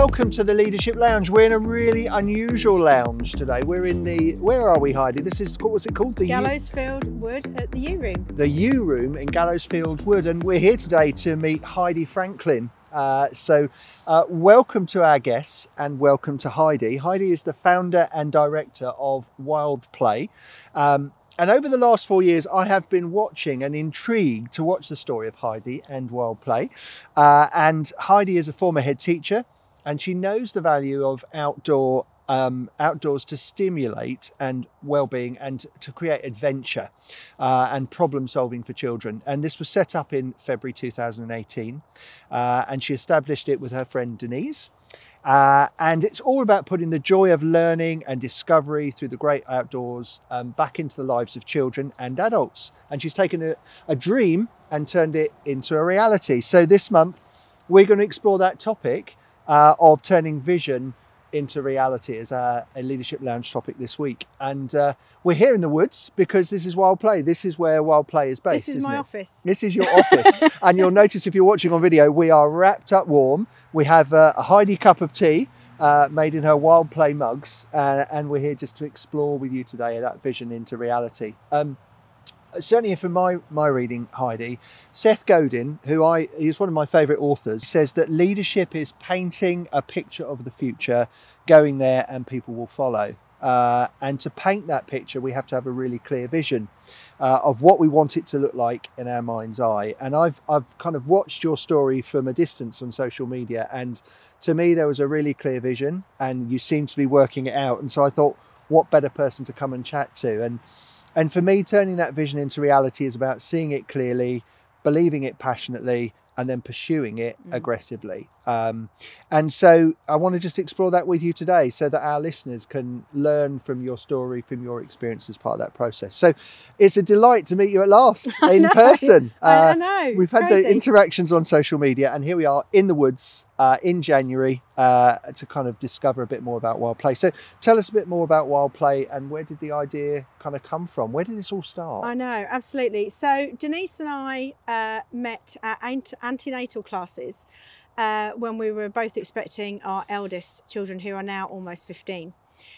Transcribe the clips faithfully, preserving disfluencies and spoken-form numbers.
welcome to the Leadership Lounge. We're in a really unusual lounge today. We're in the, where are we, Heidi? This is, what's it called? The Gallowsfield Wood at the U Room. The U Room in Gallowsfield Wood, and we're here today to meet Heidi Franklin. Uh, so uh, welcome to our guests and welcome to Heidi. Heidi is the founder and director of Wild Play. Um, and over the last four years, I have been watching and intrigued to watch the story of Heidi and Wild Play. Uh, and Heidi is a former head teacher, and she knows the value of outdoor um, outdoors to stimulate and well-being and to create adventure uh, and problem solving for children. And this was set up in February two thousand eighteen, uh, and she established it with her friend Denise. Uh, and it's all about putting the joy of learning and discovery through the great outdoors um, back into the lives of children and adults. And she's taken a, a dream and turned it into a reality. So this month, we're going to explore that topic uh, of turning vision into reality as a, a Leadership Lounge topic this week. And uh, we're here in the woods because this is Wild Play. This is where Wild Play is based. This is my it? office. This is your office. And you'll notice if you're watching on video, we are wrapped up warm. We have uh, a Heidi cup of tea uh, made in her Wild Play mugs. Uh, and we're here just to explore with you today that vision into reality. Um, Certainly from my, my reading, Heidi, Seth Godin, who I he's one of my favourite authors, says that leadership is painting a picture of the future, going there and people will follow. Uh, and to paint that picture, we have to have a really clear vision uh, of what we want it to look like in our mind's eye. And I've I've kind of watched your story from a distance on social media, and to me there was a really clear vision, and you seem to be working it out. And so I thought, what better person to come and chat to? And And for me, turning that vision into reality is about seeing it clearly, believing it passionately, and then pursuing it mm. aggressively. Um, and so I want to just explore that with you today so that our listeners can learn from your story, from your experience as part of that process. So it's a delight to meet you at last in I person. I, Uh, I know. we've had crazy. the interactions on social media, and here we are in the woods uh, in January uh, to kind of discover a bit more about Wild Play. So tell us a bit more about Wild Play and where did the idea kind of come from? Where did this all start? I know, absolutely. So Denise and I uh, met at ant- antenatal classes uh, when we were both expecting our eldest children, who are now almost fifteen.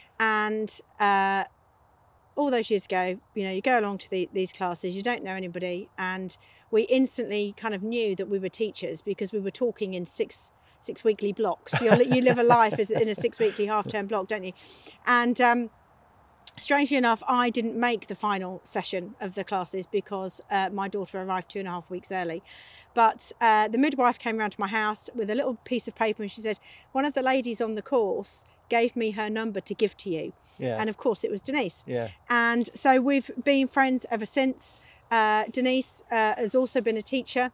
And uh, all those years ago, you know, you go along to the, these classes, you don't know anybody, and we instantly kind of knew that we were teachers because we were talking in six six weekly blocks. You're, you live a life as in a six weekly half term block, don't you? And um, strangely enough, I didn't make the final session of the classes because uh, my daughter arrived two and a half weeks early. But uh, the midwife came around to my house with a little piece of paper, and she said, one of the ladies on the course gave me her number to give to you. Yeah. And of course it was Denise. Yeah. And so we've been friends ever since. Uh, Denise uh, has also been a teacher,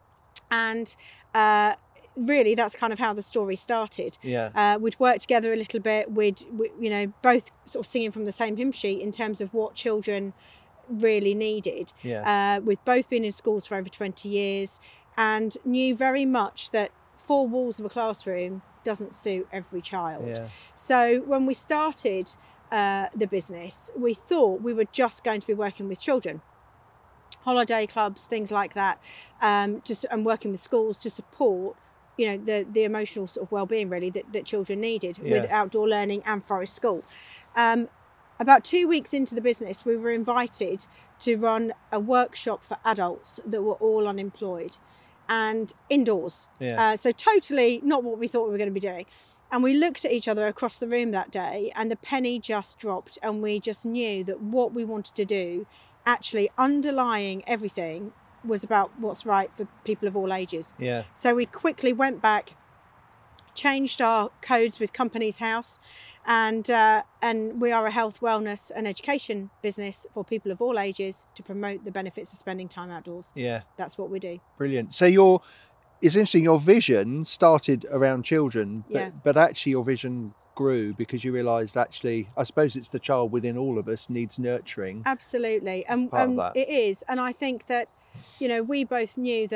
and uh, really that's kind of how the story started. Yeah. Uh, we'd worked together a little bit. We'd, we, you know, both sort of singing from the same hymn sheet in terms of what children really needed. Yeah. Uh, we've both been in schools for over twenty years and knew very much that four walls of a classroom doesn't suit every child. Yeah. So when we started uh, the business, we thought we were just going to be working with children. Holiday clubs, things like that, um, just and working with schools to support, you know, the the emotional sort of well-being really that, that children needed Yeah. with outdoor learning and forest school. Um, about two weeks into the business, we were invited to run a workshop for adults that were all unemployed and indoors. Yeah. Uh, so totally not what we thought we were going to be doing. And we looked at each other across the room that day, and the penny just dropped, and we just knew that what we wanted to do, actually underlying everything, was about what's right for people of all ages. Yeah. So we quickly went back, changed our codes with Companies House, and uh, and we are a health, wellness and education business for people of all ages to promote the benefits of spending time outdoors. Yeah. That's what we do. Brilliant. So your, it's interesting, your vision started around children, but, Yeah. but actually your vision grew because you realised actually, I suppose it's the child within all of us needs nurturing. Absolutely. And Part of um, that. it is. And I think that, you know, we both knew that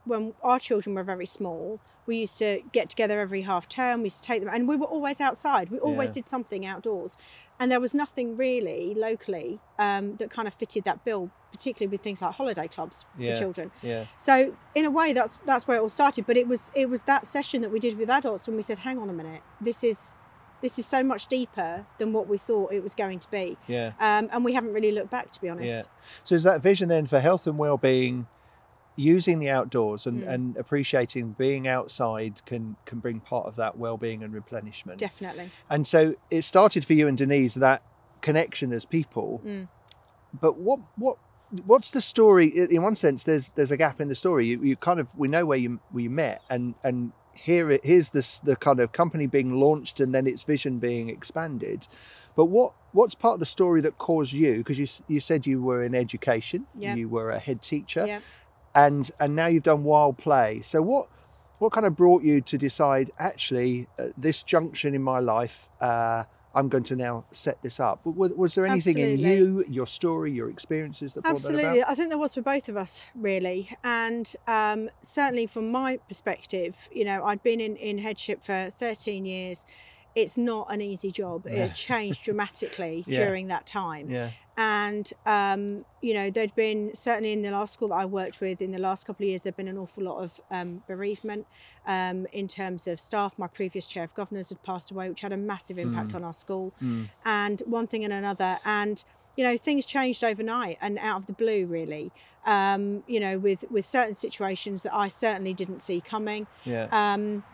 when our children were very small, we used to get together every half term, we used to take them, and we were always outside. We always Yeah. did something outdoors. And there was nothing really locally um, that kind of fitted that bill, particularly with things like holiday clubs Yeah. for children. Yeah. So in a way, that's that's where it all started. But it was it was that session that we did with adults when we said, hang on a minute, this is this is so much deeper than what we thought it was going to be. Yeah. Um, and we haven't really looked back, to be honest. Yeah. So is that vision then for health and well-being, using the outdoors and, Mm. and appreciating being outside can can bring part of that well-being and replenishment? Definitely. And so it started for you and Denise, that connection as people. Mm. But what what what's the story? In one sense, there's there's a gap in the story. You, you kind of we know where you where you met, and and here it here's this the kind of company being launched and then its vision being expanded. But what what's part of the story that caused you? Because you you said you were in education, Yeah. you were a head teacher, Yeah. and and now you've done wild play. So what what kind of brought you to decide, actually, at this junction in my life, uh, I'm going to now set this up? Was, was there anything Absolutely. in you, your story, your experiences that brought that Absolutely. about? I think there was for both of us, really. And um, certainly from my perspective, you know, I'd been in, in headship for thirteen years. It's not an easy job. Yeah. It changed dramatically Yeah. during that time. Yeah, And, um, you know, there'd been, certainly in the last school that I worked with, in the last couple of years, there'd been an awful lot of um, bereavement um, in terms of staff. My previous chair of governors had passed away, which had a massive impact on our school. Mm. And one thing and another. And, you know, things changed overnight and out of the blue, really, um, you know, with, with certain situations that I certainly didn't see coming. yeah, Um,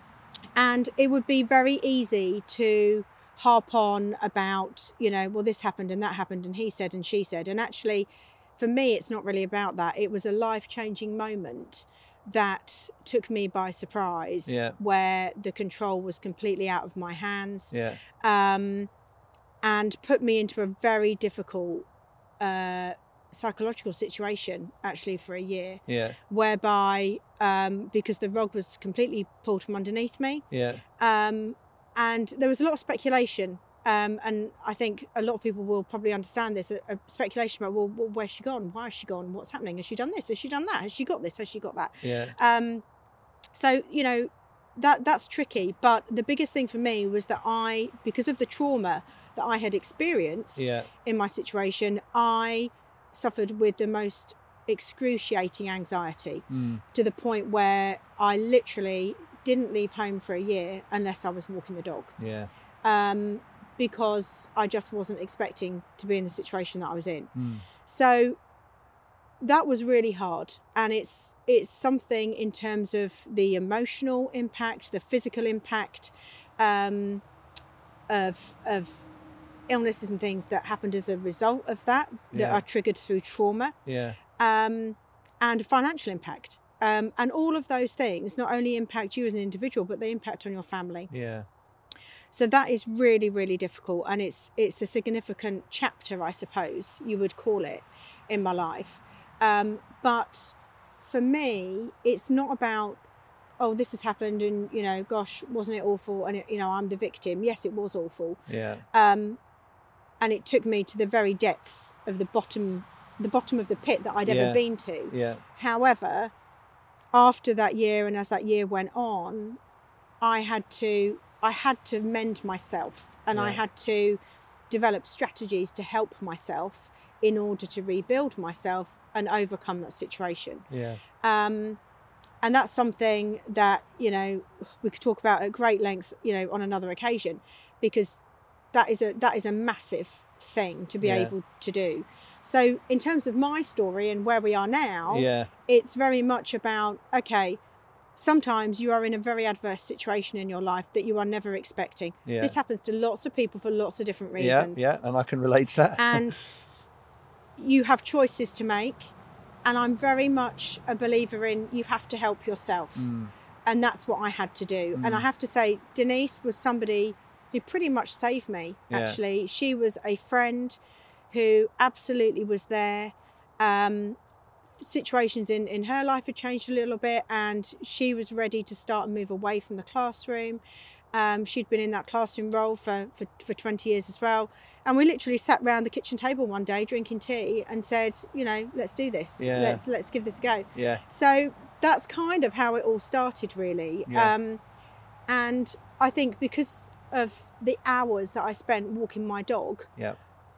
and it would be very easy to harp on about, you know, well, this happened and that happened and he said and she said. And actually, for me, it's not really about that. It was a life-changing moment that took me by surprise, Yeah. where the control was completely out of my hands, yeah, um, and put me into a very difficult uh, psychological situation, actually, for a year, yeah, whereby, um, because the rug was completely pulled from underneath me, yeah, um, and there was a lot of speculation, um, and I think a lot of people will probably understand this, a, a speculation about, well, well, where's she gone? Why has she gone? What's happening? Has she done this? Has she done that? Has she got this? Has she got that? yeah, Um, so, you know, that that's tricky. But the biggest thing for me was that I, because of the trauma that I had experienced yeah, in my situation, I suffered with the most excruciating anxiety, mm. to the point where I literally didn't leave home for a year unless I was walking the dog, yeah, um, because I just wasn't expecting to be in the situation that I was in. mm. So that was really hard, and it's it's something in terms of the emotional impact, the physical impact um, of of illnesses and things that happened as a result of that, that Yeah. are triggered through trauma, yeah, um, and financial impact. Um, and all of those things not only impact you as an individual, but they impact on your family. yeah, So that is really, really difficult, and it's it's a significant chapter, I suppose you would call it, in my life. Um, but for me, it's not about, oh, this has happened, and you know, gosh, wasn't it awful? And it, you know, I'm the victim. Yes, it was awful, yeah, um, and it took me to the very depths of the bottom, the bottom of the pit that I'd ever Yeah. been to. yeah, However, after that year, and as that year went on, I had to I had to mend myself, and I Yeah. had to develop strategies to help myself in order to rebuild myself and overcome that situation. yeah, Um, and that's something that, you know, we could talk about at great length, you know, on another occasion, because that is a that is a massive thing to be Yeah. able to do. So in terms of my story and where we are now, yeah, it's very much about, okay, sometimes you are in a very adverse situation in your life that you are never expecting. yeah, This happens to lots of people for lots of different yeah, reasons. yeah, and I can relate to that. And you have choices to make. And I'm very much a believer in, you have to help yourself. Mm. And that's what I had to do. And I have to say, Denise was somebody who pretty much saved me, Yeah. actually. She was a friend who absolutely was there. Um, situations in, in her life had changed a little bit, and she was ready to start and move away from the classroom. Um, she'd been in that classroom role for, for, for twenty years as well. And we literally sat round the kitchen table one day drinking tea and said, you know, let's do this. Yeah. Let's let's give this a go. Yeah, So that's kind of how it all started, really. Yeah. Um, and I think because of the hours that I spent walking my dog, Yeah.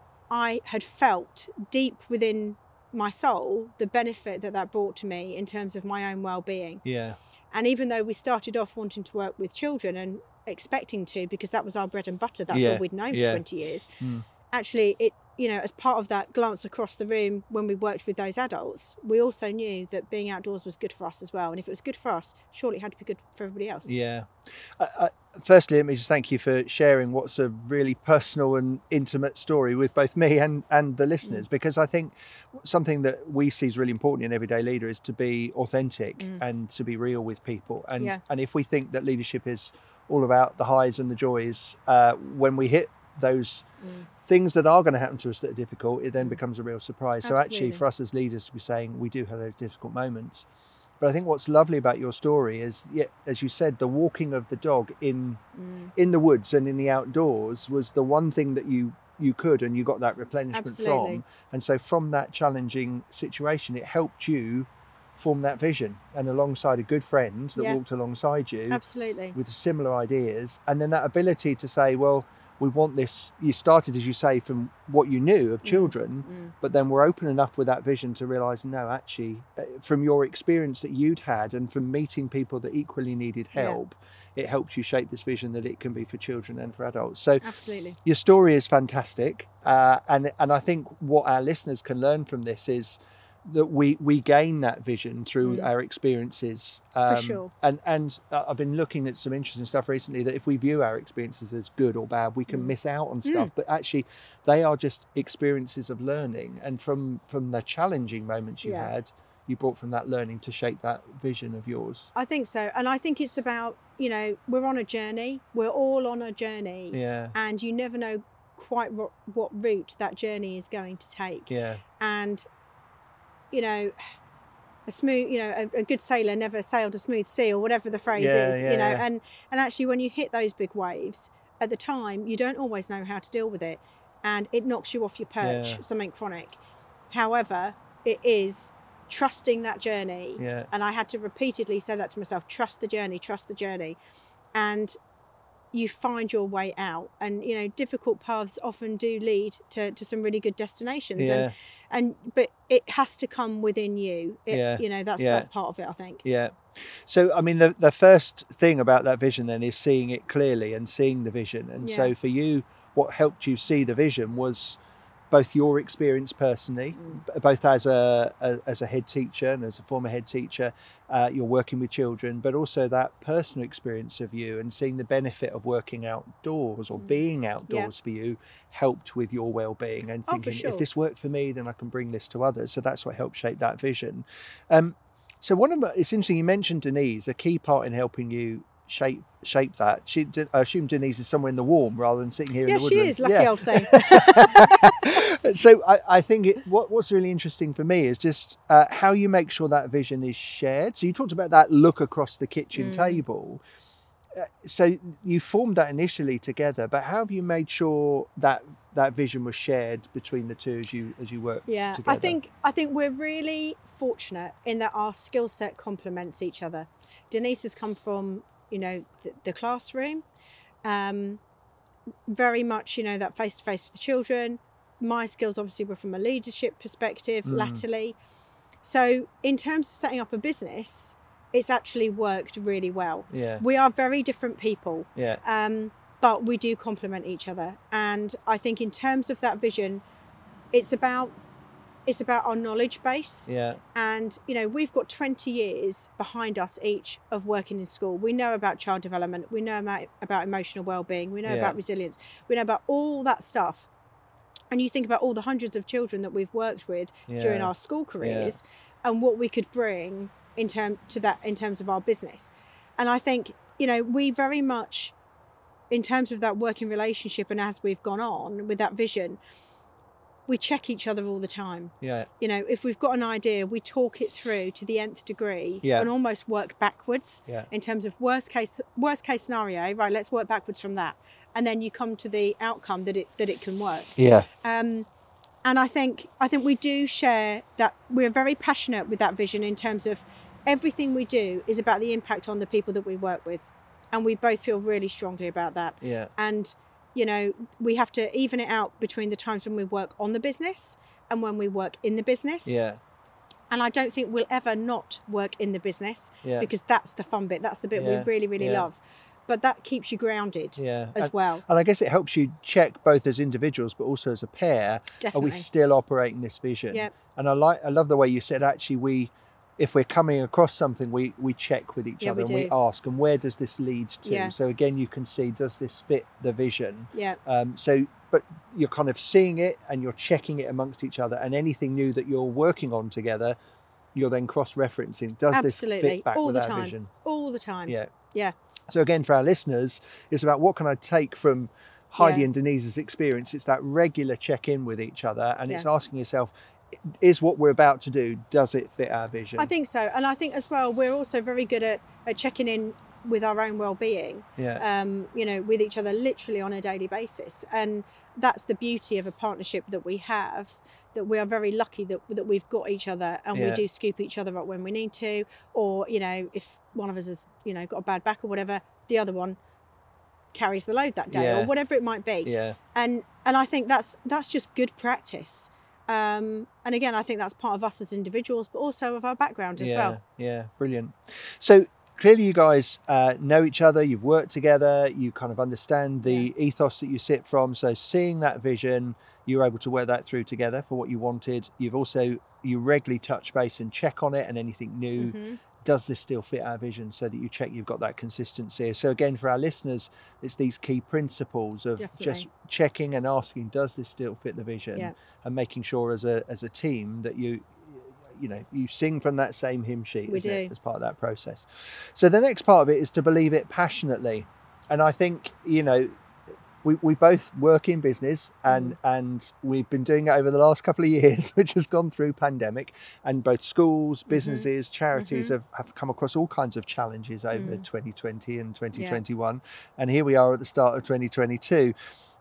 I had felt deep within my soul the benefit that that brought to me in terms of my own well-being. Yeah. And even though we started off wanting to work with children and expecting to, because that was our bread and butter, that's Yeah. all we'd known for Yeah. twenty years, Mm. actually it, you know, as part of that glance across the room when we worked with those adults, we also knew that being outdoors was good for us as well. And if it was good for us, surely it had to be good for everybody else. Yeah. I, I, firstly, let me just thank you for sharing what's a really personal and intimate story with both me and, and the listeners, mm. because I think something that we see is really important in Everyday Leader is to be authentic mm. and to be real with people. And, yeah. and if we think that leadership is all about the highs and the joys, uh, when we hit those mm. things that are going to happen to us that are difficult, it then mm. becomes a real surprise. Absolutely. So actually for us as leaders to be saying we do have those difficult moments. But I think what's lovely about your story is, yeah, as you said, the walking of the dog in mm. in the woods and in the outdoors was the one thing that you you could, and you got that replenishment Absolutely. from. And so from that challenging situation, it helped you form that vision, and alongside a good friend that yeah. walked alongside you. Absolutely. With similar ideas, and then that ability to say, well, we want this. You started, as you say, from what you knew of children, mm, mm. but then we're open enough with that vision to realise, no, actually, from your experience that you'd had and from meeting people that equally needed help, yeah. it helped you shape this vision that it can be for children and for adults. So absolutely, your story is fantastic, uh, and and I think what our listeners can learn from this is that we we gain that vision through mm. our experiences, um, for sure. And and uh, I've been looking at some interesting stuff recently that if we view our experiences as good or bad, we can mm. miss out on stuff. Mm. But actually, they are just experiences of learning, and from from the challenging moments you yeah. had, you brought from that learning to shape that vision of yours. I think so, and I think it's about, you know, we're on a journey. We're all on a journey, yeah. and you never know quite ro- what route that journey is going to take. Yeah, and you know, a smooth, you know, a, a good sailor never sailed a smooth sea, or whatever the phrase yeah, is, yeah, you know, yeah. and, and actually when you hit those big waves at the time, you don't always know how to deal with it, and it knocks you off your perch, yeah. something chronic. However, it is trusting that journey. Yeah. And I had to repeatedly say that to myself, trust the journey, trust the journey. And you find your way out, and you know, difficult paths often do lead to, to some really good destinations. Yeah. And and but it has to come within you. It, yeah. You know, that's yeah. that's part of it, I think. Yeah. So I mean, the the first thing about that vision then is seeing it clearly and seeing the vision. And yeah. so for you, what helped you see the vision was both your experience personally, mm. both as a, a as a head teacher and as a former head teacher, uh, you're working with children, but also that personal experience of you and seeing the benefit of working outdoors or mm. being outdoors yeah. for you helped with your well-being, and thinking, oh, for sure. if this worked for me, then I can bring this to others. So that's what helped shape that vision. Um, so one of the, it's interesting, you mentioned Denise, a key part in helping you shape shape that. She, I assume Denise is somewhere in the warm rather than sitting here yeah, in the woodland. Yeah, she is, lucky yeah. old thing. So I, I think it, what, what's really interesting for me is just uh, how you make sure that vision is shared. So you talked about that look across the kitchen mm. table. Uh, so you formed that initially together, but how have you made sure that that vision was shared between the two as you as you work yeah, together? I think I think we're really fortunate in that our skill set complements each other. Denise has come from, you know, the, the classroom, um, very much, you know, that face-to-face with the children. My skills obviously were from a leadership perspective, mm. latterly. So in terms of setting up a business, it's actually worked really well. Yeah. We are very different people, yeah. um, but we do complement each other. And I think in terms of that vision, it's about It's about our knowledge base. Yeah. And, you know, we've got twenty years behind us each of working in school. We know about child development. We know about, about emotional well-being. We know yeah. about resilience. We know about all that stuff. And you think about all the hundreds of children that we've worked with yeah. during our school careers yeah. and what we could bring in term to that in terms of our business. And I think, you know, we very much, in terms of that working relationship and as we've gone on with that vision, we check each other all the time. Yeah. You know, if we've got an idea, we talk it through to the nth degree yeah. and almost work backwards yeah. in terms of worst case worst case scenario. Right, let's work backwards from that, and then you come to the outcome that it that it can work. Yeah. Um, and I think I think we do share that. We're very passionate with that vision in terms of everything we do is about the impact on the people that we work with, and we both feel really strongly about that. Yeah. And you know, we have to even it out between the times when we work on the business and when we work in the business. Yeah. And I don't think we'll ever not work in the business, Yeah. because that's the fun bit. That's the bit Yeah. we really, really Yeah. love. But that keeps you grounded Yeah. as and, well. And I guess it helps you check both as individuals, but also as a pair. Definitely. Are we still operating this vision? Yep. And I like, I love the way you said, actually, we, if we're coming across something, we, we check with each Yeah, other we and we do. ask, and where does this lead to? Yeah. So again, you can see, does this fit the vision? Yeah. Um, so, but you're kind of seeing it and you're checking it amongst each other, and anything new that you're working on together, you're then cross-referencing. Does Absolutely. this fit back All with the our time. vision? All the time. Yeah. Yeah. So again, for our listeners, it's about what can I take from Heidi Yeah. and Denise's experience. It's that regular check-in with each other, and it's Yeah. asking yourself, is what we're about to do, does it fit our vision? I think so. And I think as well, we're also very good at, at checking in with our own well-being, Yeah. um, you know, with each other literally on a daily basis. And that's the beauty of a partnership that we have, that we are very lucky that that we've got each other, and we Yeah. do scoop each other up when we need to, or, you know, if one of us has, you know, got a bad back or whatever, the other one carries the load that day, Yeah. or whatever it might be. Yeah. And and I think that's that's just good practice. Um, and again, I think that's part of us as individuals, but also of our background as yeah. well. Yeah. Brilliant. So clearly you guys uh, know each other, you've worked together, you kind of understand the ethos that you sit from. So seeing that vision, you're able to work that through together for what you wanted. You've also, you regularly touch base and check on it, and anything new. Mm-hmm. Does this still fit our vision, so that you check you've got that consistency. So again, for our listeners, it's these key principles of Definitely. just checking and asking, does this still fit the vision? Yeah. And making sure as a as a team that you you know you sing from that same hymn sheet, We isn't it, do. as part of that process. So the next part of it is to believe it passionately. And I think, you know, we, we both work in business, and Mm. and we've been doing it over the last couple of years, which has gone through pandemic, and both schools, businesses, charities Mhm. have, have come across all kinds of challenges over Mm. twenty twenty and twenty twenty-one. And here we are at the start of twenty twenty-two.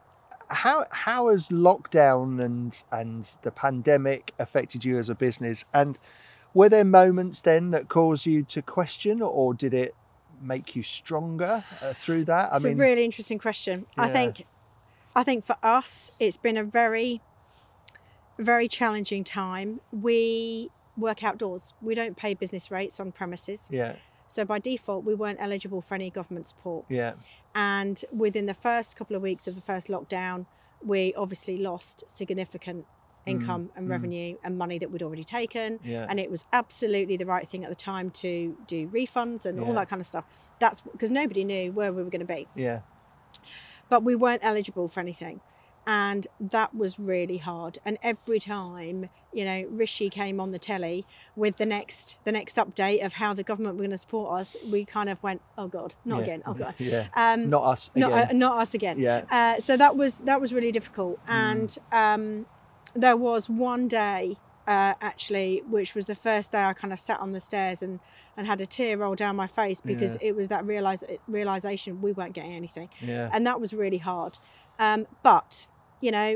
How how has lockdown and and the pandemic affected you as a business? And were there moments then that caused you to question, or did it make you stronger uh, through that? I It's mean, a really interesting question. I Yeah. think, I think for us, it's been a very, very challenging time. We work outdoors. We don't pay business rates on premises. yeah, So by default, we weren't eligible for any government support. yeah, And within the first couple of weeks of the first lockdown, we obviously lost significant income and mm. revenue and money that we'd already taken. yeah, And it was absolutely the right thing at the time to do refunds and all Yeah. that kind of stuff. That's because nobody knew where we were going to be. yeah, But we weren't eligible for anything. And that was really hard. And every time, you know, Rishi came on the telly with the next the next update of how the government were going to support us, we kind of went, oh God, not yeah, again, oh God. yeah. Um, Not us again. not, uh, not us again. Yeah. Uh, so that was that was really difficult. Mm. And um, there was one day, uh, actually, which was the first day I kind of sat on the stairs and, and had a tear roll down my face, because Yeah. it was that realize, realization we weren't getting anything. yeah, And that was really hard. Um, but, you know,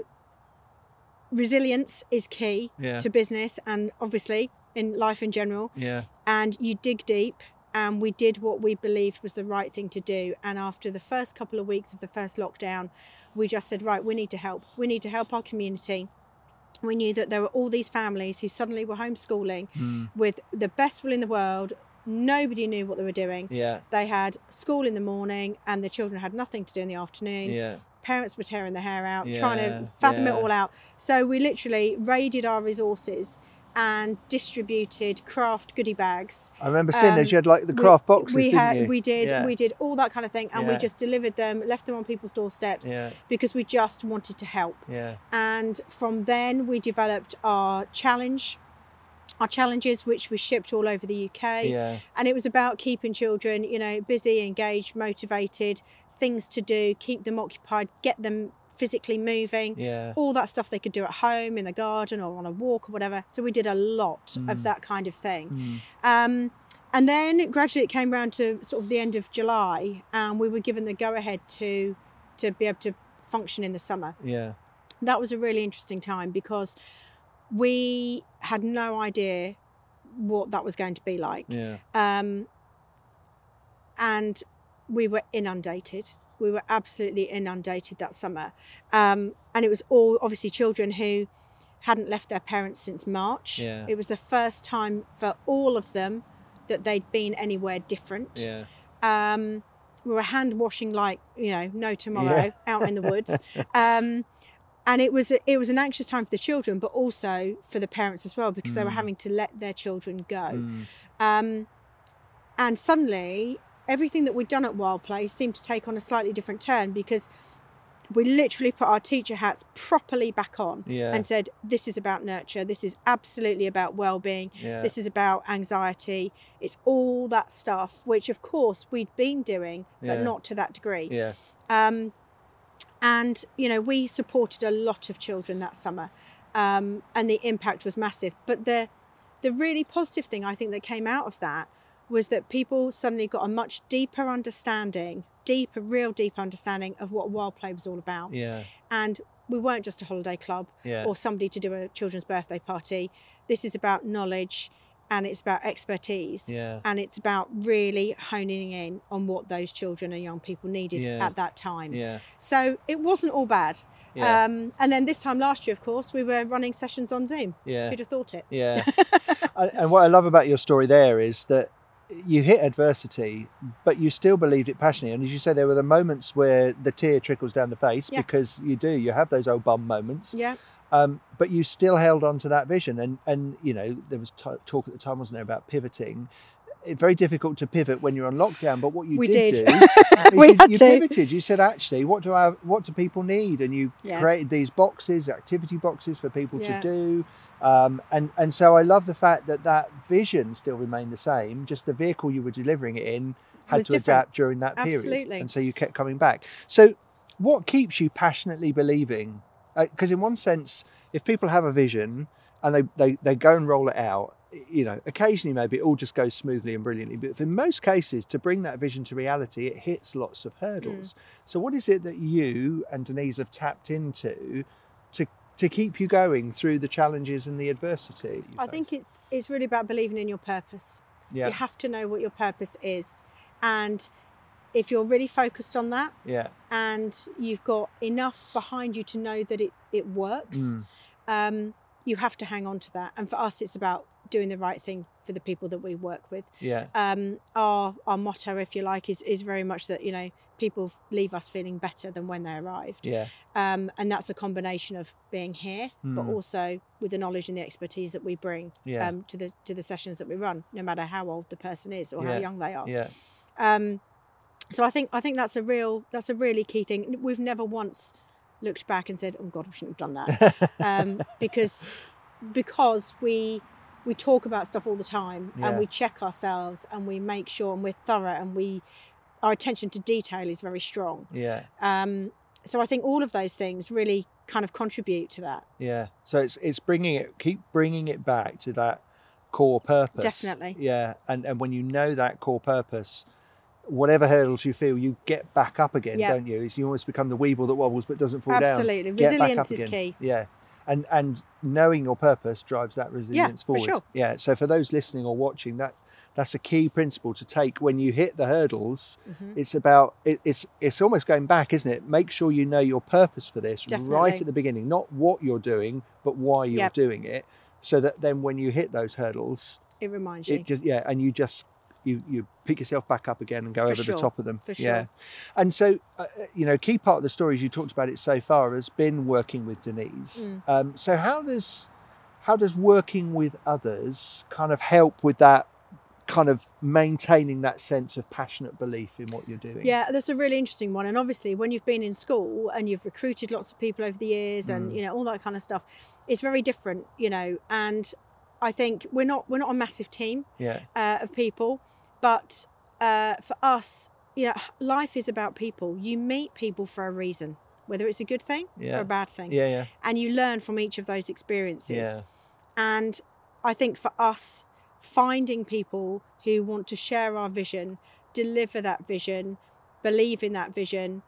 resilience is key yeah, to business and obviously in life in general. yeah, And you dig deep, and we did what we believed was the right thing to do. And after the first couple of weeks of the first lockdown, we just said, right, we need to help. We need to help our community. We knew that there were all these families who suddenly were homeschooling mm. with the best will in the world. Nobody knew what they were doing. yeah, They had school in the morning and the children had nothing to do in the afternoon. yeah, Parents were tearing their hair out, Yeah, trying to fathom yeah. it all out. So we literally raided our resources and distributed craft goodie bags. I remember seeing Um, those. You had like the we- craft boxes, we didn't had, you? we did, Yeah. we did all that kind of thing, and we Yeah. just delivered them, left them on people's doorsteps, Yeah, because we just wanted to help. yeah, And from then we developed our challenge, our challenges, which we shipped all over the U K. yeah, And it was about keeping children, you know, busy, engaged, motivated, things to do, keep them occupied, get them physically moving, yeah, all that stuff they could do at home, in the garden or on a walk or whatever. So we did a lot of that kind of thing. mm. Um, and then gradually it came around to sort of the end of July, and we were given the go-ahead to to be able to function in the summer. yeah, That was a really interesting time, because we had no idea what that was going to be like. Yeah. Um, and we were inundated. We were absolutely inundated that summer. Um, and it was all obviously children who hadn't left their parents since March. Yeah. It was the first time for all of them that they'd been anywhere different. Yeah. Um, we were hand washing like, you know, no tomorrow Yeah. out in the woods. Um, and it was, a, it was an anxious time for the children, but also for the parents as well, because mm. they were having to let their children go. Mm. Um, and suddenly everything that we'd done at Wild Play seemed to take on a slightly different turn, because we literally put our teacher hats properly back on yeah. and said, this is about nurture. This is absolutely about well-being. Yeah. This is about anxiety. It's all that stuff, which of course we'd been doing, but yeah. not to that degree. Yeah. Um, and, you know, we supported a lot of children that summer, um, and the impact was massive. But the, the really positive thing I think that came out of that was that people suddenly got a much deeper understanding deep, a real deep understanding of what Wild Play was all about. Yeah. And we weren't just a holiday club yeah. or somebody to do a children's birthday party. This is about knowledge, and it's about expertise. Yeah. And it's about really honing in on what those children and young people needed yeah. at that time. Yeah. So it wasn't all bad. Yeah. Um, and then this time last year, of course, we were running sessions on Zoom. Yeah. Who'd have thought it? Yeah. And what I love about your story there is that you hit adversity, but you still believed it passionately. And as you say, there were the moments where the tear trickles down the face, yeah. because you do, you have those old bum moments. Yeah. Um, but you still held on to that vision. And, and you know, there was t- talk at the time, wasn't there, about pivoting. It's very difficult to pivot when you're on lockdown, but what you we did, did. do we you, had you to. pivoted. You said, actually, what do I what do people need? And you yeah. created these boxes, activity boxes for people yeah. to do. Um, and, and so I love the fact that that vision still remained the same, just the vehicle you were delivering it in had to different. adapt during that period. Absolutely. And so you kept coming back. So what keeps you passionately believing? Because uh, in one sense, if people have a vision and they, they, they go and roll it out, you know, occasionally maybe it all just goes smoothly and brilliantly. But in most cases, to bring that vision to reality, it hits lots of hurdles. Mm. So what is it that you and Denise have tapped into to to keep you going through the challenges and the adversity? I face? think it's it's really about believing in your purpose. Yeah. You have to know what your purpose is. And if you're really focused on that, yeah. and you've got enough behind you to know that it, it works, mm. um, you have to hang on to that. And for us, it's about doing the right thing for the people that we work with. Yeah. Um, our our motto, if you like, is is very much that, you know, people leave us feeling better than when they arrived. Yeah. Um, and that's a combination of being here, mm. but also with the knowledge and the expertise that we bring yeah. um, to the to the sessions that we run, no matter how old the person is or yeah. how young they are. Yeah. Um, so I think I think that's a real that's a really key thing. We've never once looked back and said, "Oh God, we shouldn't have done that," um, because because we. We talk about stuff all the time, yeah. and we check ourselves, and we make sure, and we're thorough, and we our attention to detail is very strong. Yeah. Um, so I think all of those things really kind of contribute to that. Yeah. So it's it's bringing it, keep bringing it back to that core purpose. Definitely. Yeah. And and when you know that core purpose, whatever hurdles you feel, you get back up again, yeah. don't you? It's, you almost become the weeble that wobbles but doesn't fall Absolutely. down. Absolutely. Resilience is key. Yeah. And and knowing your purpose drives that resilience yeah, forward. For sure. Yeah. So for those listening or watching, that that's a key principle to take when you hit the hurdles. Mm-hmm. It's about it, it's it's almost going back, isn't it? Make sure you know your purpose for this Definitely. Right at the beginning, not what you're doing, but why you're yep. doing it, so that then when you hit those hurdles, it reminds you. It just yeah, and you just you you pick yourself back up again and go for over sure. the top of them. For sure. Yeah. And so, uh, you know, key part of the stories you talked about it so far has been working with Denise. Mm. Um, so how does how does working with others kind of help with that kind of maintaining that sense of passionate belief in what you're doing? Yeah, that's a really interesting one. And obviously when you've been in school and you've recruited lots of people over the years and, mm. you know, all that kind of stuff, it's very different, you know, and I think we're not we're not a massive team yeah. uh, of people, but uh, for us, you know, life is about people. You meet people for a reason, whether it's a good thing yeah. or a bad thing. Yeah, yeah. And you learn from each of those experiences. Yeah. And I think for us, finding people who want to share our vision, deliver that vision, believe in that vision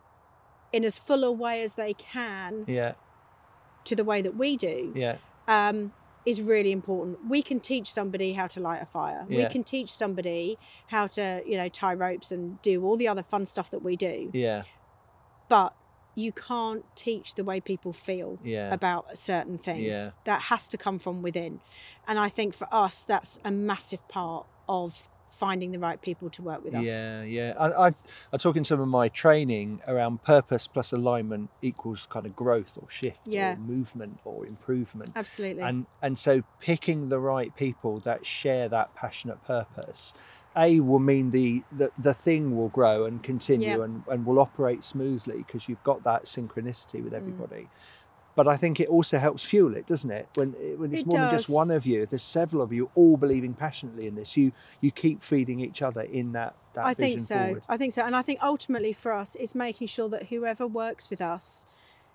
in as full a way as they can yeah. to the way that we do, yeah. um, is really important. We can teach somebody how to light a fire. Yeah. We can teach somebody how to, you know, tie ropes and do all the other fun stuff that we do. Yeah. But you can't teach the way people feel Yeah. about certain things. Yeah. That has to come from within. And I think for us, that's a massive part of finding the right people to work with us. Yeah, yeah. I, I, I talk in some of my training around purpose plus alignment equals kind of growth or shift Yeah. or movement or improvement. Absolutely. And and so picking the right people that share that passionate purpose, A, will mean the the, the thing will grow and continue Yeah. and, and will operate smoothly because you've got that synchronicity with everybody. Mm. But I think it also helps fuel it, doesn't it? When, when it's It more does. than just one of you, if there's several of you all believing passionately in this, you you keep feeding each other in that, that I vision think so. forward. I think so. And I think ultimately for us, it's making sure that whoever works with us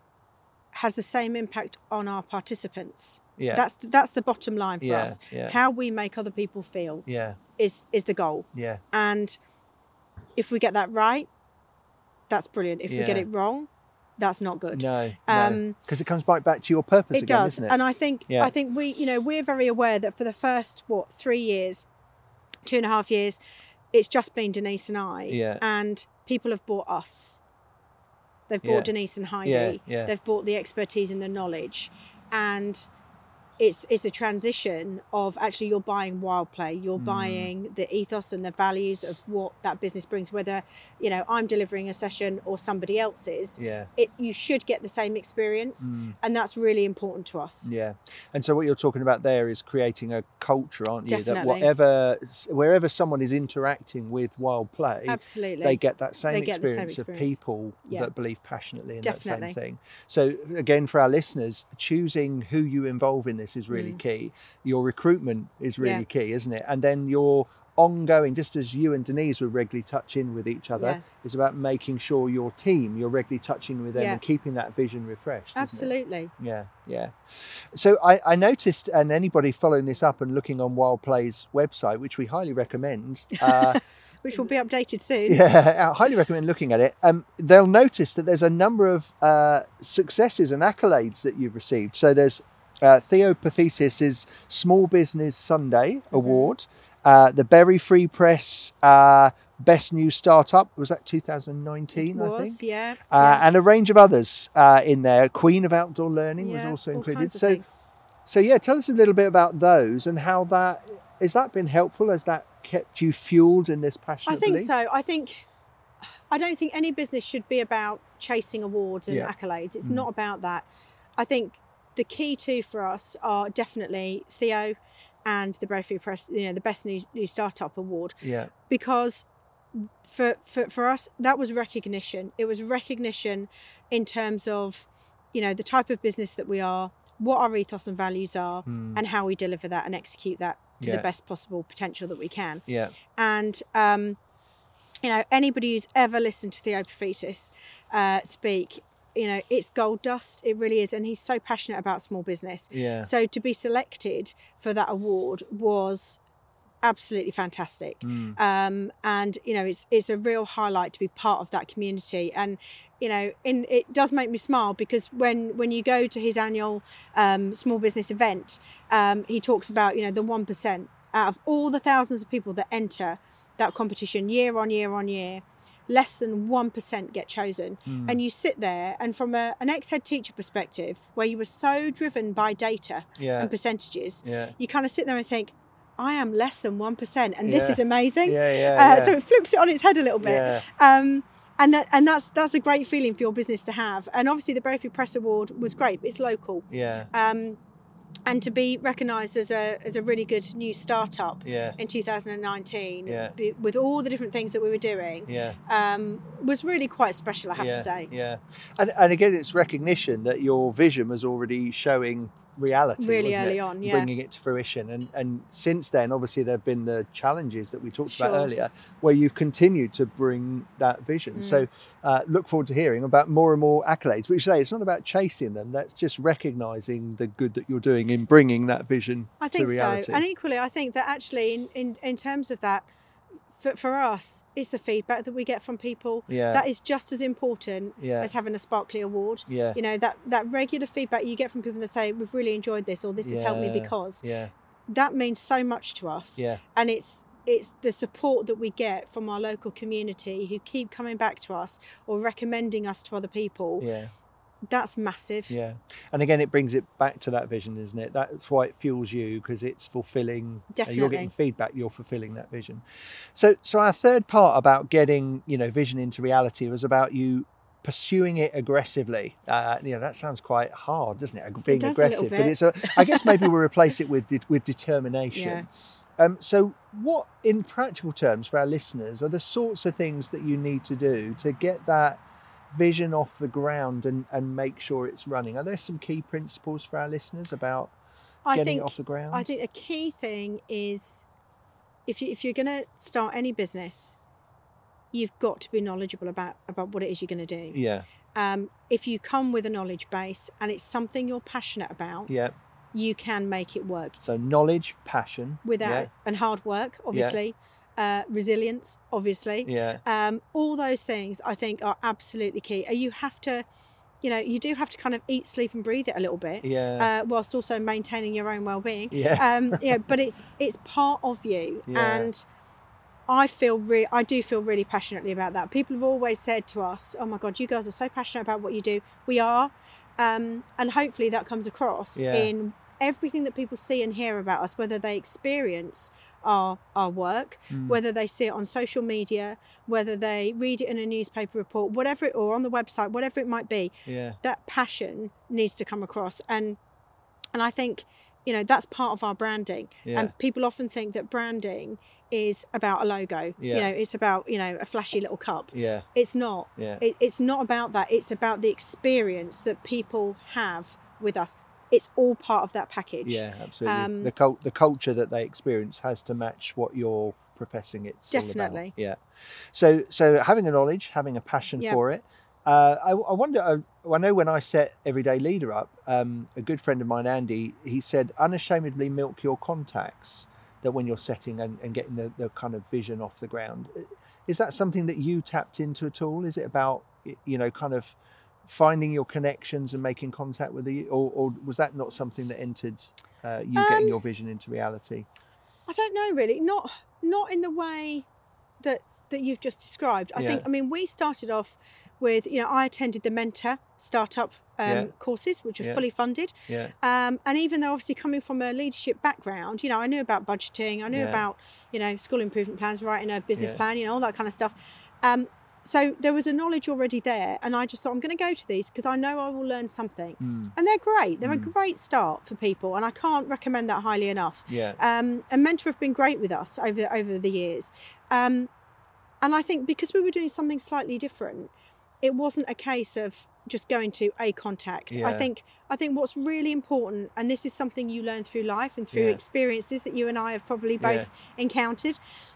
has the same impact on our participants. Yeah. That's that's the bottom line for Yeah, us. yeah. How we make other people feel Yeah, is is the goal. yeah, And if we get that right, that's brilliant. If we get Yeah. it wrong, that's not good. no, Um, no. Because it comes right back to your purpose It again, does. isn't it? And I think Yeah. I think we, you know, we're very aware that for the first, what, three years, two and a half years, it's just been Denise and I. Yeah. And people have bought us. They've bought Yeah. Denise and Heidi. Yeah, yeah. They've bought the expertise and the knowledge. And it's it's a transition of actually you're buying Wild Play, you're Mm. buying the ethos and the values of what that business brings, whether, you know, I'm delivering a session or somebody else is. Yeah. It you should get the same experience, Mm. and that's really important to us. Yeah, and so what you're talking about there is creating a culture, aren't you? That Definitely. whatever, wherever someone is interacting with Wild Play, Absolutely. they get that same They get the same experience, experience. of people Yeah. that believe passionately in Definitely. that same thing. So again, for our listeners, choosing who you involve in this is really Mm. key. Your recruitment is really Yeah. key, isn't it? And then your ongoing, just as you and Denise would regularly touch in with each other, Yeah. is about making sure your team, you're regularly touching with them Yeah. and keeping that vision refreshed. isn't it? Absolutely. Yeah, yeah. So I, I noticed, and anybody following this up and looking on Wild Play's website, which we highly recommend, uh, Which will be updated soon. yeah, I highly recommend looking at it. Um, they'll notice that there's a number of uh, successes and accolades that you've received. So there's uh, Theo Pathesis' Small Business Sunday Mm-hmm. Award, uh, the Berry Free Press uh, Best New Startup, was that two thousand nineteen, I Was, think? yeah. Uh, yeah. And a range of others uh, in there. Queen of Outdoor Learning was Yeah, also all included. kinds of So, things. so yeah, tell us a little bit about those and how that has that been helpful. Has that kept you fueled in this passion? I think so. I think I don't think any business should be about chasing awards and Yeah. accolades. It's Mm. not about that. I think the key two for us are definitely Theo and the Berry Free Press, you know, the Best New, New Startup Award, Yeah, because for, for for us that was recognition. It was recognition in terms of, you know, the type of business that we are, what our ethos and values are, Mm. and how we deliver that and execute that to Yeah. the best possible potential that we can. yeah, And um, you know, anybody who's ever listened to Theo Pathetis uh, speak, you know, it's gold dust. It really is, and he's so passionate about small business. yeah. So to be selected for that award was absolutely fantastic. Mm. Um, and you know, it's it's a real highlight to be part of that community. And you know, in, it does make me smile because when when you go to his annual um, small business event, um, he talks about, you know, the one percent out of all the thousands of people that enter that competition year on year on year, less than one percent get chosen. Mm. And you sit there, and from a, an ex-head teacher perspective, where you were so driven by data Yeah. and percentages, Yeah. you kind of sit there and think, I am less than one percent, and this Yeah. is amazing. Yeah, yeah, Uh, yeah. So it flips it on its head a little bit. Yeah. Um, and that and that's that's a great feeling for your business to have. And obviously the Berry Free Press Award was great. It's local. Yeah. Um, and to be recognised as a as a really good new startup Yeah. in two thousand nineteen, Yeah. be- with all the different things that we were doing, Yeah. um, was really quite special, I have yeah. to say. Yeah. And and again, it's recognition that your vision was already showing reality, Really wasn't early it? on, yeah. Bringing it to fruition. And and since then, obviously, there have been the challenges that we talked about Sure. earlier, where you've continued to bring that vision. Mm. So uh, look forward to hearing about more and more accolades. Which say it's not about chasing them. That's just recognizing the good that you're doing in bringing that vision I think to reality. so. And equally, I think that actually, in, in, in terms of that, for, for us, it's the feedback that we get from people. Yeah. That is just as important Yeah. as having a Sparkly Award. Yeah. You know, that, that regular feedback you get from people that say, we've really enjoyed this, or this has helped me Yeah. because. Yeah. That means so much to us. Yeah. And it's it's the support that we get from our local community who keep coming back to us or recommending us to other people. Yeah. That's massive. Yeah. And again, it brings it back to that vision, isn't it? That's why it fuels you, because it's fulfilling. Definitely. You're getting feedback, you're fulfilling that vision. So so our third part about getting, you know, vision into reality was about you pursuing it aggressively. Uh, you know, that sounds quite hard, doesn't it? Being It does a little aggressive, but bit. it's a, I guess maybe we'll replace it with de- with determination. Yeah. Um, so what, in practical terms for our listeners, are the sorts of things that you need to do to get that vision off the ground and, and make sure it's running? Are there some key principles for our listeners about I getting think, it off the ground? I think a key thing is if, you, if you're going to start any business, you've got to be knowledgeable about, about what it is you're going to do. Yeah, Um, if you come with a knowledge base and it's something you're passionate about, yeah. you can make it work. So knowledge, passion. Without yeah, and hard work, obviously, uh, resilience, obviously. yeah, Um, all those things I think are absolutely key. Uh, You have to, you know, you do have to kind of eat, sleep, and breathe it a little bit, yeah, uh, whilst also maintaining your own well-being. yeah, Um, you know, but it's it's part of you, Yeah. and I feel re- I do feel really passionately about that. People have always said to us, "Oh my God, you guys are so passionate about what you do." We are, um, and hopefully that comes across Yeah. in everything that people see and hear about us, whether they experience our our work, Mm. whether they see it on social media, whether they read it in a newspaper report, whatever it, or on the website, whatever it might be. yeah, That passion needs to come across, and and I think, you know, that's part of our branding. Yeah. And people often think that branding is about a logo. Yeah. You know, it's about, you know, a flashy little cup. yeah, It's not. yeah, It, it's not about that. It's about the experience that people have with us. It's all part of that package. yeah, absolutely. Um, the cult, the culture that they experience has to match what you're professing it's all about. Definitely. Yeah. So, so having a knowledge, having a passion Yeah. for it. Uh, I, I wonder. I, I know when I set Everyday Leader up, um, a good friend of mine, Andy, he said, unashamedly milk your contacts. That when you're setting and, and getting the, the kind of vision off the ground, is that something that you tapped into at all? Is it about, you know, kind of finding your connections and making contact with the, or, or was that not something that entered uh, you Um, getting your vision into reality? I don't know really. Not not in the way that that you've just described. I Yeah. think. I mean, we started off with, you know, I attended the Mentor startup um, Yeah. courses, which were Yeah. fully funded. Yeah, Um, and even though obviously coming from a leadership background, you know, I knew about budgeting, I knew Yeah. about, you know, school improvement plans, writing a business Yeah. plan, you know, all that kind of stuff. Um, so there was a knowledge already there, and I just thought, I'm going to go to these because I know I will learn something. Mm. And they're great. They're Mm. a great start for people, and I can't recommend that highly enough. yeah, Um, and Mentor have been great with us over over the years. Um, and I think because we were doing something slightly different, it wasn't a case of just going to a contact. I Yeah. think I think what's really important, and this is something you learn through life and through Yeah. experiences that you and I have probably both encountered,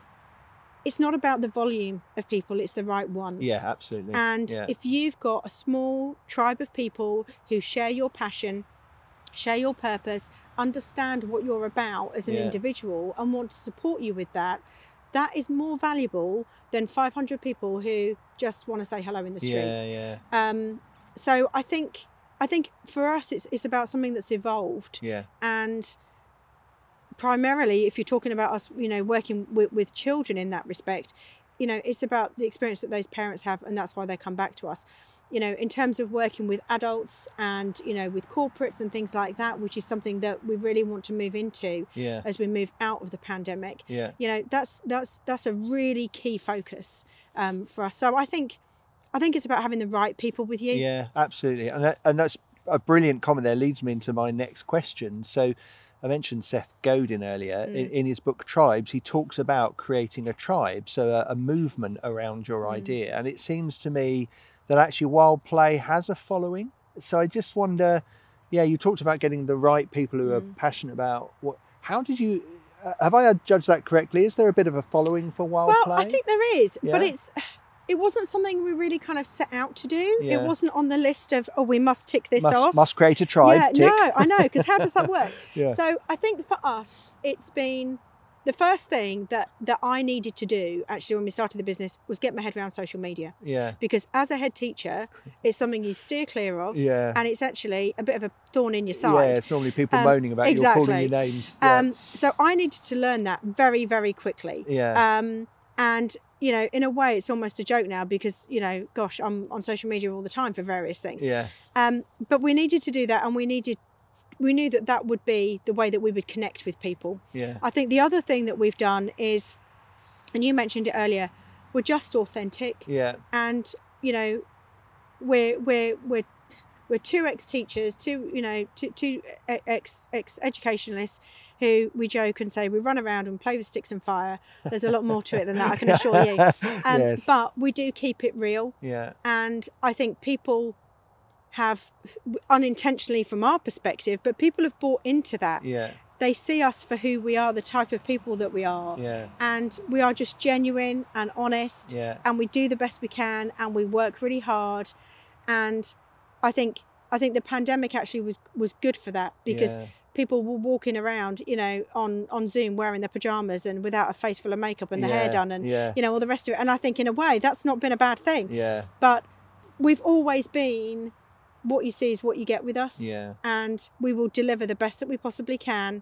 it's not about the volume of people, it's the right ones. yeah, absolutely. And yeah. if you've got a small tribe of people who share your passion, share your purpose, understand what you're about as an Yeah. individual, and want to support you with that, that is more valuable than five hundred people who just want to say hello in the street. yeah, yeah, Um, so I think I think for us, it's it's about something that's evolved, yeah, and primarily, if you're talking about us, you know, working with, with children in that respect, you know, it's about the experience that those parents have, and that's why they come back to us. You know, in terms of working with adults and, you know, with corporates and things like that, which is something that we really want to move into yeah, as we move out of the pandemic. yeah. You know, that's that's that's a really key focus um, for us. So I think I think it's about having the right people with you. Yeah, absolutely. And that, and that's a brilliant comment there, leads me into my next question. So I mentioned Seth Godin earlier. Mm. In, in his book Tribes, he talks about creating a tribe, so a, a movement around your Mm. idea. And it seems to me that actually Wild Play has a following. So I just wonder, yeah, you talked about getting the right people who are Mm. passionate about what, how did you, uh, have I judged that correctly? Is there a bit of a following for Wild Well, Play? I think there is, but Yeah. it's it wasn't something we really kind of set out to do. Yeah. It wasn't on the list of, oh, we must tick this must, off. must create a tribe, yeah, tick. no, I know, because how does that work? Yeah. So I think for us, it's been the first thing that, that I needed to do actually when we started the business was get my head around social media. Yeah. Because as a head teacher, it's something you steer clear of. Yeah. And it's actually a bit of a thorn in your side. Yeah, it's normally people Um, moaning about exactly. you or calling you names. Yeah. Um, so I needed to learn that very, very quickly. Yeah. Um, and, you know, in a way, it's almost a joke now because, you know, gosh, I'm on social media all the time for various things. Yeah. Um, but we needed to do that, and we needed, we knew that that would be the way that we would connect with people. Yeah. I think the other thing that we've done is, and you mentioned it earlier, we're just authentic. Yeah. And, you know, we're we're we're we're two ex-teachers, two you know, two two ex ex educationalists who we joke and say we run around and play with sticks and fire. There's a lot more to it than that, I can assure you. Um, Yes. But we do keep it real. Yeah. And I think people have, unintentionally from our perspective, but people have bought into that. Yeah. They see us for who we are, the type of people that we are. Yeah. And we are just genuine and honest. Yeah. And we do the best we can, and we work really hard. And I think I think the pandemic actually was, was good for that, because Yeah. people were walking around, you know, on, on Zoom wearing their pajamas and without a face full of makeup and the Yeah. hair done and, Yeah. you know, all the rest of it. And I think in a way that's not been a bad thing. Yeah. But we've always been, what you see is what you get with us. Yeah. And we will deliver the best that we possibly can.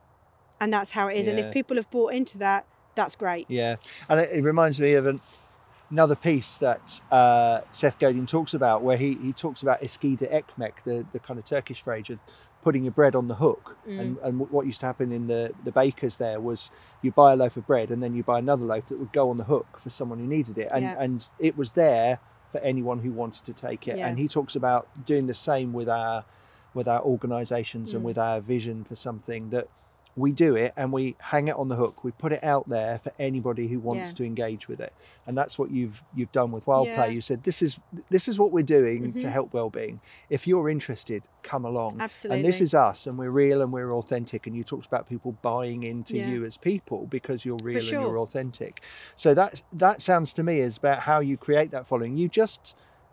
And that's how it is. And Yeah. if people have bought into that, that's great. Yeah. And it, it reminds me of an, another piece that uh, Seth Godin talks about, where he, he talks about eskide ekmek, the, the kind of Turkish phrase of putting your bread on the hook. Mm. And, and what used to happen in the, the bakers there was you buy a loaf of bread and then you buy another loaf that would go on the hook for someone who needed it. And, Yeah. and it was there for anyone who wanted to take it. Yeah. And he talks about doing the same with our with our organisations and Mm. with our vision for something, that we do it and we hang it on the hook. We put it out there for anybody who wants Yeah. to engage with it. And that's what you've you've done with Wild Yeah. Play. You said this is this is what we're doing to Mhm. help wellbeing. If you're interested, come along. Absolutely. And this is us, and we're real and we're authentic. And you talked about people buying into Yeah. you as people because you're real and sure. you're authentic. So that that sounds to me is about how you create that following. You just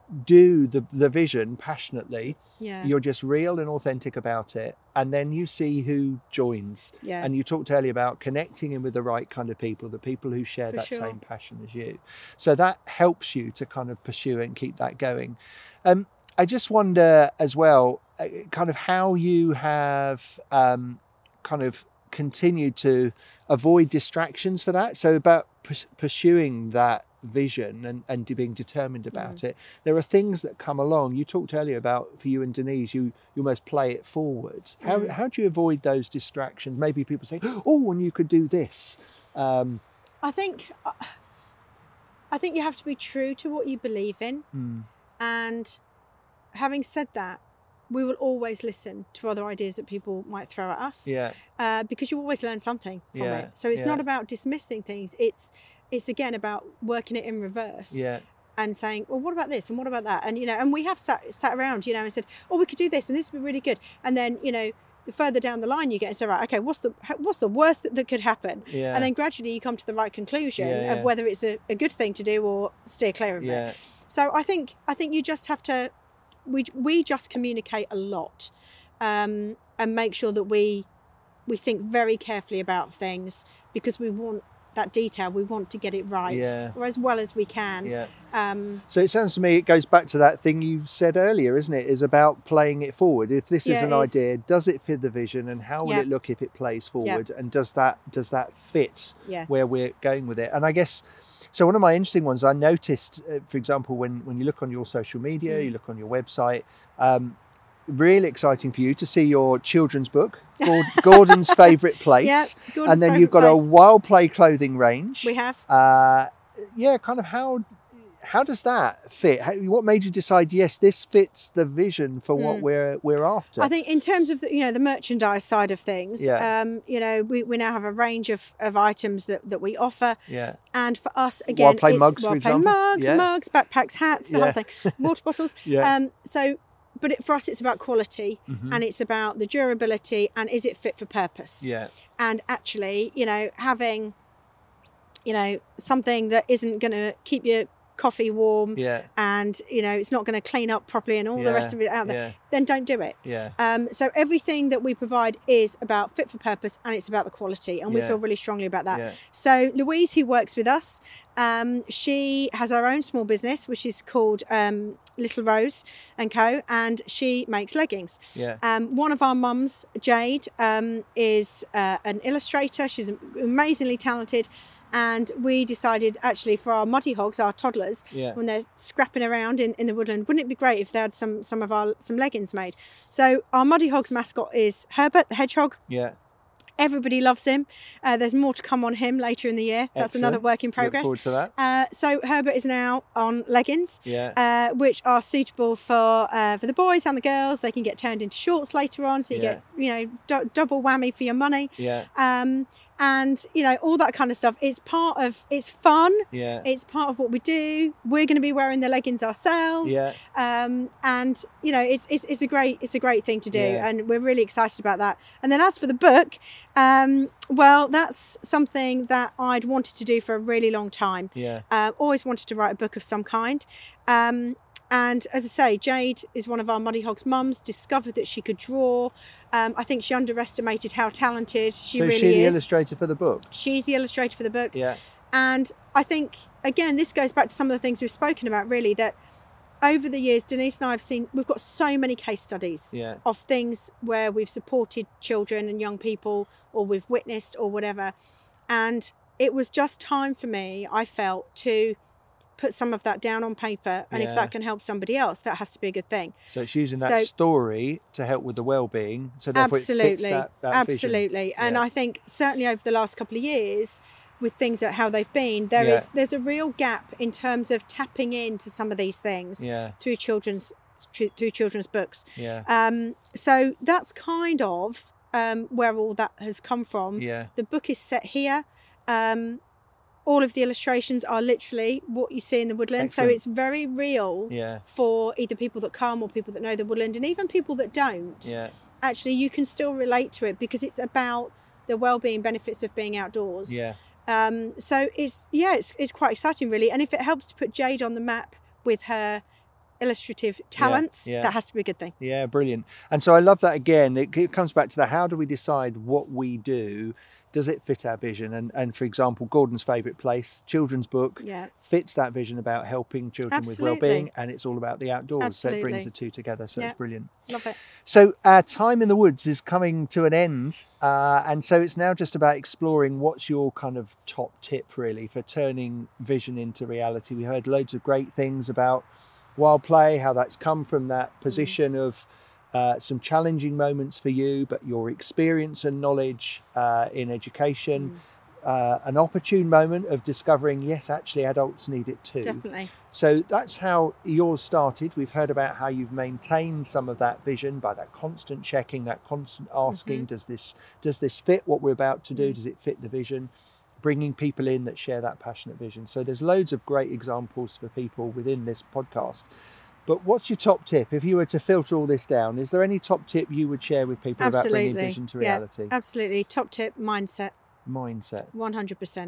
do the the vision passionately. Yeah. You're just real and authentic about it, and then you see who joins. Yeah. And you talked earlier about connecting in with the right kind of people, the people who share For that sure. same passion as you. So that helps you to kind of pursue it and keep that going. Um, I just wonder as well, uh, kind of how you have um, kind of continued to avoid distractions for that. So about purs- pursuing that vision and, and being determined about Mm. it. There are things that come along. You talked earlier about, for you and Denise, you, you almost play it forward. How, Mm. how do you avoid those distractions? Maybe people say, oh, and you could do this. Um, I think I think you have to be true to what you believe in. mm, And having said that, we will always listen to other ideas that people might throw at us. yeah, Uh, because you always learn something from Yeah, it. So it's yeah. not about dismissing things. It's it's again about working it in reverse. yeah, And saying, well, what about this and what about that? And, you know, and we have sat, sat around, you know, and said, oh, we could do this and this would be really good. And then, you know, the further down the line you get and say, right, okay, what's the what's the worst that, that could happen? yeah, And then gradually you come to the right conclusion Yeah, of yeah. whether it's a, a good thing to do or steer clear of it. yeah, So I think I think you just have to, we we just communicate a lot, um, and make sure that we we think very carefully about things, because we want that detail. We want to get it right, Yeah. or as well as we can. yeah. Um, So it sounds to me, it goes back to that thing you said earlier, isn't it? Is about playing it forward. If this Yeah, is an it is. idea, does it fit the vision, and how will Yeah. it look if it plays forward? And does that does that fit yeah. where we're going with it? And I guess, so one of my interesting ones I noticed, uh, for example, when, when you look on your social media, Mm. you look on your website, um, really exciting for you to see your children's book, Gord- Gordon's Favourite Place. Yeah, Gordon's and then you've got favourite a place. Wild Play clothing range. We have. Uh, yeah, kind of how how does that fit? How, what made you decide, yes, this fits the vision for what Mm. we're we're after? I think in terms of the, you know, the merchandise side of things, Yeah. um, you know, we, we now have a range of, of items that, that we offer. yeah, And for us, again, Wild Play it's mugs, for Wild Play example. mugs, Yeah. mugs, backpacks, hats, the Yeah. whole thing, water bottles. Yeah. Um, so, but it, for us, it's about quality, Mhm. and it's about the durability, and is it fit for purpose? yeah, And actually, you know, having, you know, something that isn't going to keep your coffee warm, yeah, and you know, it's not going to clean up properly, and all Yeah, the rest of it out there. yeah, then don't do it. Yeah. Um, so everything that we provide is about fit for purpose, and it's about the quality, and we Yeah. feel really strongly about that. Yeah. So Louise, who works with us, um, she has her own small business, which is called um, Little Rose and Co, and she makes leggings. Yeah. Um, one of our mums, Jade, um, is uh, an illustrator. She's amazingly talented. And we decided, actually, for our muddy hogs, our toddlers, Yeah. when they're scrapping around in, in the woodland, wouldn't it be great if they had some some of our some leggings made? So our muddy hogs mascot is Herbert the hedgehog. Yeah. Everybody loves him. Uh, there's more to come on him later in the year. That's Excellent. another work in progress. Look forward to that. Uh, so Herbert is now on leggings, Yeah. uh, which are suitable for uh, for the boys and the girls. They can get turned into shorts later on, so you Yeah. get you know d- double whammy for your money. Yeah. Um, and you know all that kind of stuff. It's part of. It's fun. Yeah. It's part of what we do. We're going to be wearing the leggings ourselves. Yeah. Um, and you know, it's, it's it's a great it's a great thing to do, Yeah. and we're really excited about that. And then as for the book, um, well, that's something that I'd wanted to do for a really long time. Yeah. Uh, always wanted to write a book of some kind. Um, and as I say, Jade is one of our Muddy Hogs mums, discovered that she could draw. Um, I think she underestimated how talented she so really is she the is. illustrator for the book? She's the illustrator for the book. Yeah. And I think, again, this goes back to some of the things we've spoken about, really, that over the years, Denise and I have seen, we've got so many case studies Yeah. of things where we've supported children and young people, or we've witnessed or whatever. And it was just time for me, I felt, to put some of that down on paper. And Yeah. if that can help somebody else, that has to be a good thing. So it's using that So- story to help with the well-being. So therefore Absolutely. it fits that, that Absolutely. vision. And Yeah. I think certainly over the last couple of years, with things that how they've been, there Yeah. is there's a real gap in terms of tapping into some of these things Yeah. through children's through, through children's books. Yeah. Um, so that's kind of um, where all that has come from. Yeah. The book is set here. Um, all of the illustrations are literally what you see in the woodland. Excellent. So it's very real Yeah. for either people that come or people that know the woodland, and even people that don't. Yeah. Actually, you can still relate to it because it's about the well-being benefits of being outdoors. Yeah. Um, so it's yeah, it's it's quite exciting, really. And if it helps to put Jade on the map with her illustrative talents, yeah. that has to be a good thing. Yeah, brilliant. And so I love that again. It, it comes back to the how do we decide what we do? Does it fit our vision? And and for example, Gordon's favourite place, children's book, Yeah, fits that vision about helping children Absolutely. with well-being, and it's all about the outdoors. So it Absolutely. brings the two together. So Yeah. it's brilliant. love it. So our time in the woods is coming to an end, uh, and so it's now just about exploring what's your kind of top tip really for turning vision into reality. We heard loads of great things about wild play, how that's come from that position of uh, some challenging moments for you, but your experience and knowledge uh, in education, uh, an opportune moment of discovering, yes, actually adults need it too. Definitely. So that's how yours started. We've heard about how you've maintained some of that vision by that constant checking, that constant asking, Mm-hmm. does this does this fit what we're about to do? Mm. Does it fit the vision? Bringing people in that share that passionate vision. So there's loads of great examples for people within this podcast. But what's your top tip? If you were to filter all this down, is there any top tip you would share with people about Absolutely. bringing vision to Yeah. reality? Absolutely. Top tip, mindset. Mindset. one hundred percent.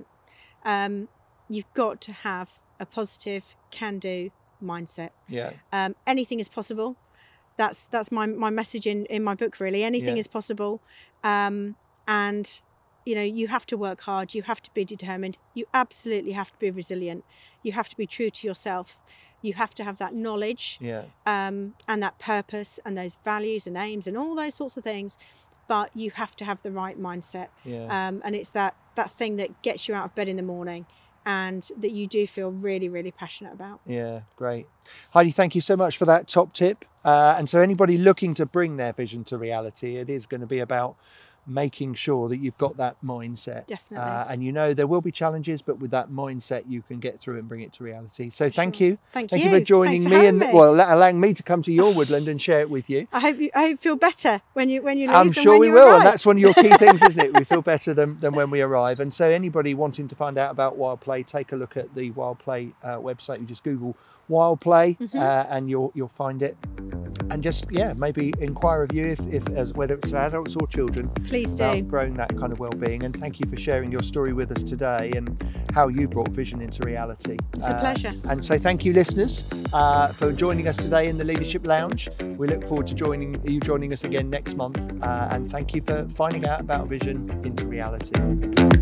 Um, you've got to have a positive, can-do mindset. Yeah. Um, anything is possible. That's that's my my message in, in my book, really. Anything Yeah. is possible. Um, and, you know, you have to work hard. You have to be determined. You absolutely have to be resilient. You have to be true to yourself. You have to have that knowledge Yeah. um, and that purpose and those values and aims and all those sorts of things. But you have to have the right mindset. Yeah. Um, and it's that, that thing that gets you out of bed in the morning and that you do feel really, really passionate about. Yeah, great. Heidi, thank you so much for that top tip. Uh, and so anybody looking to bring their vision to reality, it is going to be about making sure that you've got that mindset. Definitely. Uh, and you know there will be challenges, but with that mindset you can get through it and bring it to reality. So For thank sure. you. Thank Thank you. you for joining Thanks for me having and me. well allowing me to come to your woodland and share it with you. I hope you, I hope you feel better when you when you leave I'm than sure when we you will, arrive. and that's one of your key things, isn't it? We feel better than, than when we arrive. And so anybody wanting to find out about Wild Play, take a look at the Wild Play uh, website. You just Google Wild Play Mm-hmm. uh, and you'll you'll find it. And and just yeah, maybe inquire of you if, if as whether it's for adults or children. Please do. About growing that kind of well-being. And thank you for sharing your story with us today and how you brought vision into reality. It's a pleasure. And so thank you, listeners, uh, for joining us today in the Leadership Lounge. We look forward to joining you joining us again next month. Uh, and thank you for finding out about vision into reality.